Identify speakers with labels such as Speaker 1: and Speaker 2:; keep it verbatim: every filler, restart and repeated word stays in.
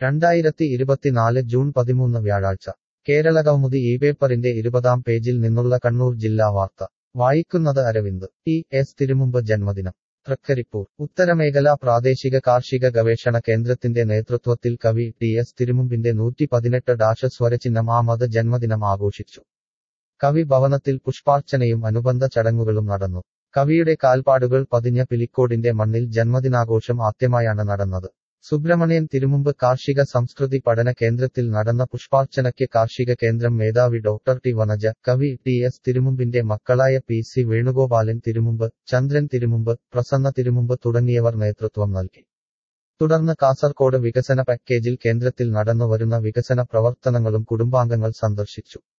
Speaker 1: രണ്ടായിരത്തി ഇരുപത്തിനാല് ജൂൺ പതിമൂന്ന് വ്യാഴാഴ്ച കേരളകൗമുദി ഈ പേപ്പറിന്റെ ഇരുപതാം പേജിൽ നിന്നുള്ള കണ്ണൂർ ജില്ലാ വാർത്ത വായിക്കുന്നത് അരവിന്ദ്. ടി എസ് തിരുമുമ്പ് ജന്മദിനം. തൃക്കരിപ്പൂർ. ഉത്തരമേഖലാ പ്രാദേശിക കാർഷിക ഗവേഷണ കേന്ദ്രത്തിന്റെ നേതൃത്വത്തിൽ കവി ടി എസ് തിരുമുമ്പിന്റെ നൂറ്റി പതിനെട്ട് ഡാഷ് സ്വരചിഹ്നമാമത് ജന്മദിനം ആഘോഷിച്ചു. കവി ഭവനത്തിൽ പുഷ്പാർച്ചനയും അനുബന്ധ ചടങ്ങുകളും നടന്നു. കവിയുടെ കാൽപ്പാടുകൾ പതിഞ്ഞ പിലിക്കോടിന്റെ മണ്ണിൽ ജന്മദിനാഘോഷം ആദ്യമായാണ് നടന്നത്. സുബ്രഹ്മണ്യൻ തിരുമുമ്പ് കാർഷിക സംസ്കൃതി പഠന കേന്ദ്രത്തിൽ നടന്ന പുഷ്പാർച്ചനയ്ക്ക് കാർഷിക കേന്ദ്രം മേധാവി ഡോക്ടർ ടി വനജ, കവി ടി എസ് തിരുമുമ്പിന്റെ മക്കളായ പി സി വേണുഗോപാലൻ തിരുമുമ്പ്, ചന്ദ്രൻ തിരുമുമ്പ്, പ്രസന്ന തിരുമുമ്പ് തുടങ്ങിയവർ നേതൃത്വം നൽകി. തുടർന്ന് കാസർകോട് വികസന പാക്കേജിൽ കേന്ദ്രത്തിൽ നടന്നുവരുന്ന വികസന പ്രവർത്തനങ്ങളും കുടുംബാംഗങ്ങൾ സന്ദർശിച്ചു.